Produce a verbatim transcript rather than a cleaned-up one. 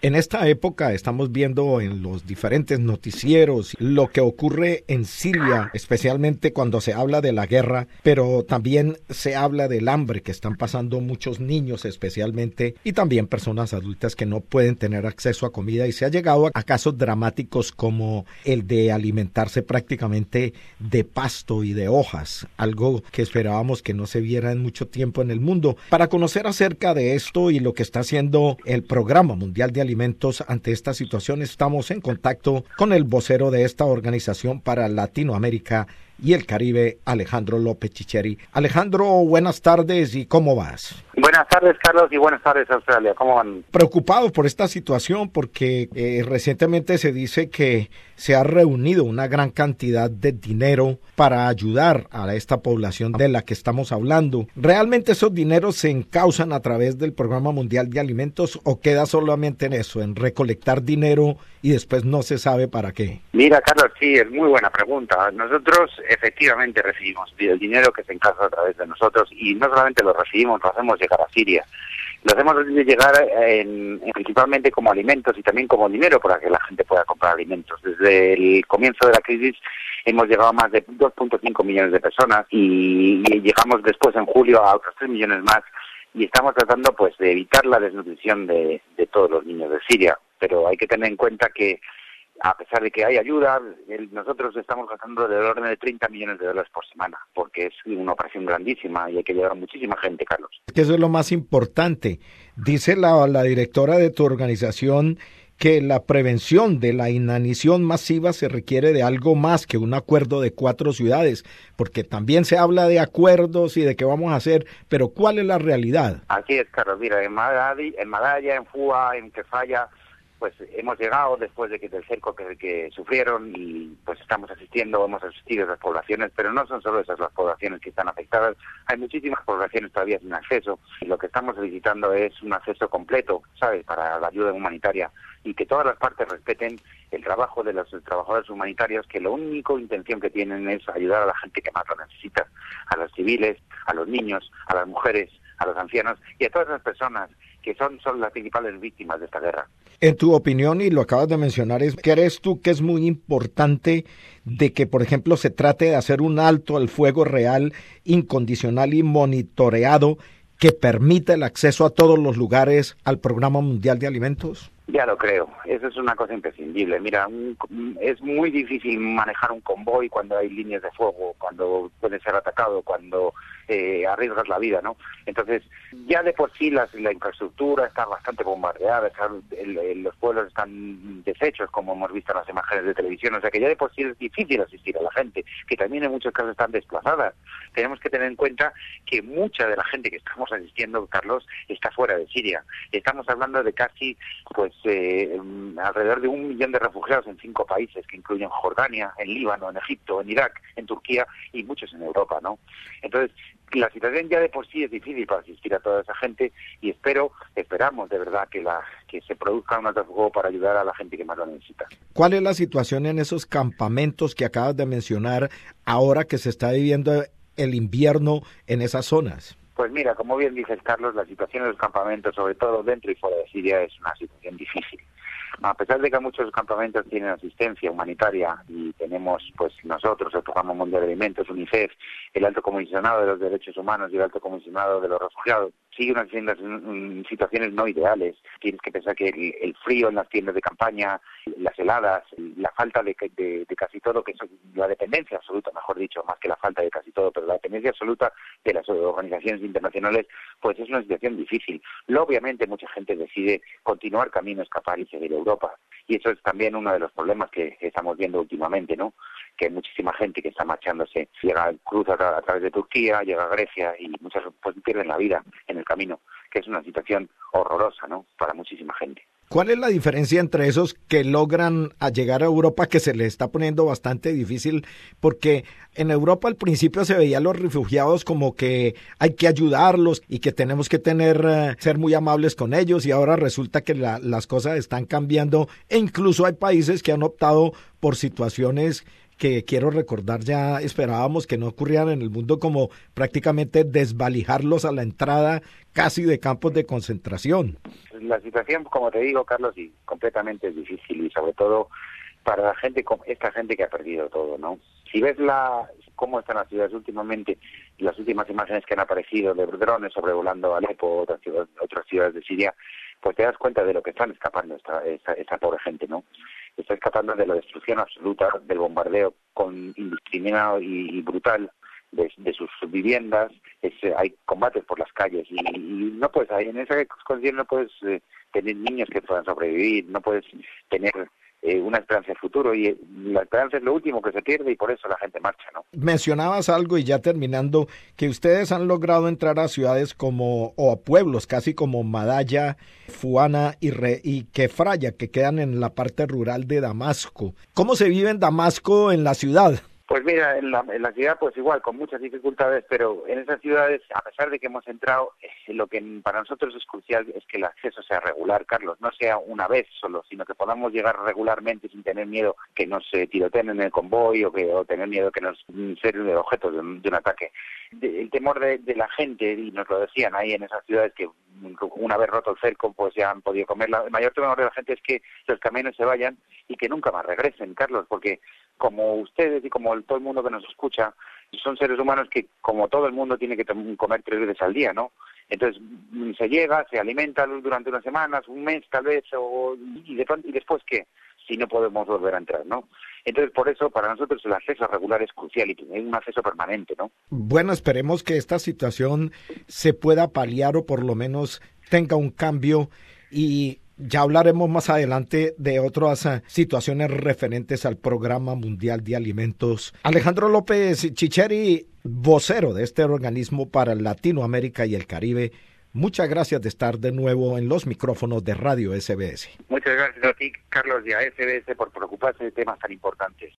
En esta época estamos viendo en los diferentes noticieros lo que ocurre en Siria, especialmente cuando se habla de la guerra, pero también se habla del hambre que están pasando muchos niños especialmente y también personas adultas que no pueden tener acceso a comida, y se ha llegado a casos dramáticos como el de alimentarse prácticamente de pasto y de hojas, algo que esperábamos que no se viera en mucho tiempo en el mundo. Para conocer acerca de esto y lo que está haciendo el Programa Mundial de Alimentos ante esta situación, estamos en contacto con el vocero de esta organización para Latinoamérica y el Caribe, Alejandro López Chicheri. Alejandro, buenas tardes, ¿y cómo vas? Buenas tardes, Carlos, y buenas tardes, Australia. ¿Cómo van? Preocupado por esta situación porque eh, recientemente se dice que se ha reunido una gran cantidad de dinero para ayudar a esta población de la que estamos hablando. ¿Realmente esos dineros se encausan a través del Programa Mundial de Alimentos o queda solamente en eso, en recolectar dinero y después no se sabe para qué? Mira, Carlos, sí, es muy buena pregunta. Nosotros efectivamente recibimos el dinero que se encausa a través de nosotros, y no solamente lo recibimos, lo hacemos llegar a Siria. Lo hacemos llegar en, en, principalmente como alimentos y también como dinero para que la gente pueda comprar alimentos. Desde el comienzo de la crisis hemos llegado a más de dos punto cinco millones de personas y, y llegamos después en julio a otros tres millones más, y estamos tratando pues de evitar la desnutrición de, de todos los niños de Siria. Pero hay que tener en cuenta que a pesar de que hay ayuda, el, nosotros estamos gastando del orden de treinta millones de dólares por semana, porque es una operación grandísima y hay que llevar a muchísima gente, Carlos. Que eso es lo más importante. Dice la, la directora de tu organización que la prevención de la inanición masiva se requiere de algo más que un acuerdo de cuatro ciudades, porque también se habla de acuerdos y de qué vamos a hacer, pero ¿cuál es la realidad? Así es, Carlos. Mira, en Madaya, en, Madaya, en Fua, en Kefaya, pues hemos llegado después de que del cerco que, que sufrieron, y pues estamos asistiendo, hemos asistido a esas poblaciones, pero no son solo esas las poblaciones que están afectadas, hay muchísimas poblaciones todavía sin acceso, y lo que estamos solicitando es un acceso completo, ¿sabes?, para la ayuda humanitaria, y que todas las partes respeten el trabajo de los trabajadores humanitarios, que la única intención que tienen es ayudar a la gente que más lo necesita, a los civiles, a los niños, a las mujeres, a los ancianos y a todas las personas que son, son las principales víctimas de esta guerra. En tu opinión, y lo acabas de mencionar, es, ¿crees tú que es muy importante de que, por ejemplo, se trate de hacer un alto al fuego real, incondicional y monitoreado que permita el acceso a todos los lugares al Programa Mundial de Alimentos? Ya lo creo, eso es una cosa imprescindible. Mira, un, es muy difícil manejar un convoy cuando hay líneas de fuego, cuando puede ser atacado, cuando eh, arriesgas la vida, ¿no? Entonces, ya de por sí las, la infraestructura está bastante bombardeada, está, el, el, los pueblos están deshechos, como hemos visto en las imágenes de televisión, o sea que ya de por sí es difícil asistir a la gente, que también en muchos casos están desplazadas. Tenemos que tener en cuenta que mucha de la gente que estamos asistiendo, Carlos, está fuera de Siria. Estamos hablando de casi, pues, Eh, alrededor de un millón de refugiados en cinco países, que incluyen Jordania, en Líbano, en Egipto, en Irak, en Turquía y muchos en Europa, ¿no? Entonces, la situación ya de por sí es difícil para asistir a toda esa gente, y espero, esperamos de verdad que la que se produzca un alto fuego para ayudar a la gente que más lo necesita. ¿Cuál es la situación en esos campamentos que acabas de mencionar ahora que se está viviendo el invierno en esas zonas? Pues mira, como bien dices, Carlos, la situación de los campamentos, sobre todo dentro y fuera de Siria, es una situación difícil. A pesar de que muchos campamentos tienen asistencia humanitaria y tenemos, pues nosotros, el Programa Mundial de Alimentos, UNICEF, el Alto Comisionado de los Derechos Humanos y el Alto Comisionado de los Refugiados, siguen haciendo situaciones no ideales. Tienes que pensar que el, el frío en las tiendas de campaña, las heladas, la falta de, de, de casi todo, que es la dependencia absoluta, mejor dicho, más que la falta de casi todo, pero la dependencia absoluta de las organizaciones internacionales, pues es una situación difícil. Luego, obviamente, mucha gente decide continuar camino, escapar y seguir a Europa. Y eso es también uno de los problemas que estamos viendo últimamente, ¿no? Que hay muchísima gente que está marchándose, llega, cruza a, a través de Turquía, llega a Grecia y muchas pues pierden la vida en el camino, que es una situación horrorosa, ¿no?, para muchísima gente. ¿Cuál es la diferencia entre esos que logran a llegar a Europa, que se les está poniendo bastante difícil? Porque en Europa al principio se veía a los refugiados como que hay que ayudarlos y que tenemos que tener uh, ser muy amables con ellos, y ahora resulta que la, las cosas están cambiando, e incluso hay países que han optado por situaciones que quiero recordar ya esperábamos que no ocurrieran en el mundo, como prácticamente desvalijarlos a la entrada casi de campos de concentración. La situación, como te digo, Carlos, y completamente es difícil, y sobre todo para la gente, esta gente que ha perdido todo, ¿no? Si ves la cómo están las ciudades últimamente, las últimas imágenes que han aparecido de drones sobrevolando Alepo, otras ciudades, otras ciudades de Siria, pues te das cuenta de lo que están escapando esta, esta, esta pobre gente, ¿no? Está escapando de la destrucción absoluta, del bombardeo con indiscriminado y, y brutal de, de sus viviendas. Es, hay combates por las calles y, y no puedes, en esa condición no puedes eh, tener niños que puedan sobrevivir, no puedes tener eh, una esperanza de futuro, y la esperanza es lo último que se pierde, y por eso la gente marcha, ¿no? Mencionabas algo, y ya terminando, que ustedes han logrado entrar a ciudades como, o a pueblos casi como Madaya, Fuana y, Re, y Kefraya, que quedan en la parte rural de Damasco. ¿Cómo se vive en Damasco, en la ciudad? Pues mira, en la, en la ciudad pues igual, con muchas dificultades, pero en esas ciudades, a pesar de que hemos entrado, eh, lo que para nosotros es crucial es que el acceso sea regular, Carlos, no sea una vez solo, sino que podamos llegar regularmente sin tener miedo que nos eh, tiroteen en el convoy, o, que, o tener miedo que nos sean objetos de un, de un ataque. De, el temor de, de la gente, y nos lo decían ahí en esas ciudades, que una vez roto el cerco pues ya han podido comer. La, el mayor temor de la gente es que los camiones se vayan y que nunca más regresen, Carlos, porque como ustedes y como el, todo el mundo que nos escucha, son seres humanos que, como todo el mundo, tiene que comer tres veces al día, ¿no? Entonces se llega, se alimenta durante unas semanas, un mes tal vez, o, y, de, y después ¿qué? Si no podemos volver a entrar, ¿no? Entonces, por eso, para nosotros el acceso regular es crucial, y tener un acceso permanente, ¿no? Bueno, esperemos que esta situación se pueda paliar, o por lo menos tenga un cambio, y ya hablaremos más adelante de otras uh, situaciones referentes al Programa Mundial de Alimentos. Alejandro López Chicheri, vocero de este organismo para Latinoamérica y el Caribe, muchas gracias de estar de nuevo en los micrófonos de Radio S B S. Muchas gracias a ti, Carlos, y a S B S por preocuparse de temas tan importantes.